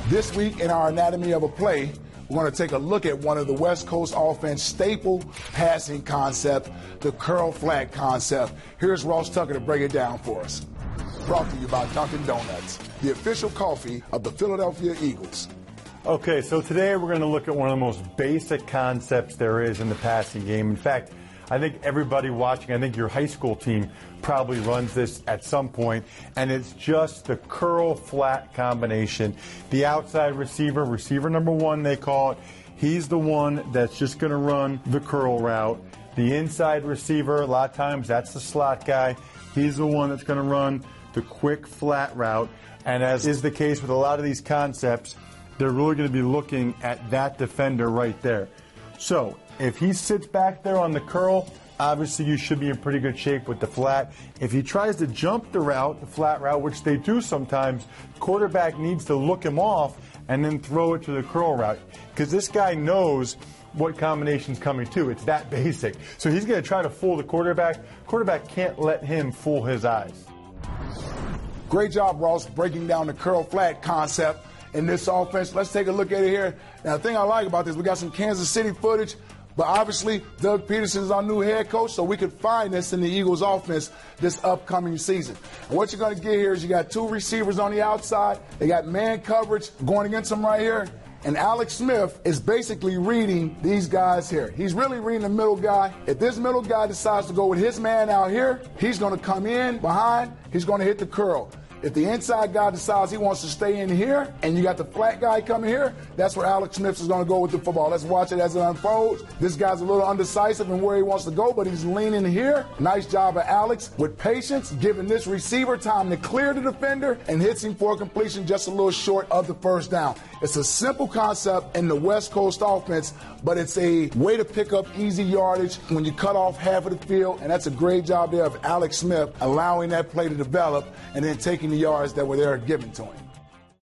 This week in our Anatomy of a Play, we're going to take a look at one of the West Coast offense staple passing concept, the curl flat concept. Here's Ross Tucker to break it down for us. Brought to you by Dunkin' Donuts, the official coffee of the Philadelphia Eagles. Okay, so today we're going to look at one of the most basic concepts there is in the passing game. In fact, I think everybody watching, I think your high school team probably runs this at some point, and it's just the curl flat combination. The outside receiver, receiver number one they call it, he's the one that's just going to run the curl route. The inside receiver, a lot of times that's the slot guy, he's the one that's going to run the quick flat route. And as is the case with a lot of these concepts, they're really going to be looking at that defender right there. So if he sits back there on the curl, obviously you should be in pretty good shape with the flat. If he tries to jump the route, the flat route, which they do sometimes, quarterback needs to look him off and then throw it to the curl route. Because this guy knows what combination's coming to. It's that basic. So he's going to try to fool the quarterback. Quarterback can't let him fool his eyes. Great job, Ross, breaking down the curl flat concept in this offense. Let's take a look at it here. Now, the thing I like about this, we got some Kansas City footage, but obviously Doug Peterson is our new head coach, so we could find this in the Eagles offense this upcoming season. And what you're going to get here is you got two receivers on the outside. They got man coverage going against them right here. And Alex Smith is basically reading these guys here. He's really reading the middle guy. If this middle guy decides to go with his man out here, he's going to come in behind. He's going to hit the curl. If the inside guy decides he wants to stay in here and you got the flat guy coming here, that's where Alex Smith is going to go with the football. Let's watch it as it unfolds. This guy's a little undecisive in where he wants to go, but he's leaning here. Nice job of Alex with patience, giving this receiver time to clear the defender and hits him for a completion just a little short of the first down. It's a simple concept in the West Coast offense, but it's a way to pick up easy yardage when you cut off half of the field, and that's a great job there of Alex Smith allowing that play to develop and then taking the yards that were there given to him.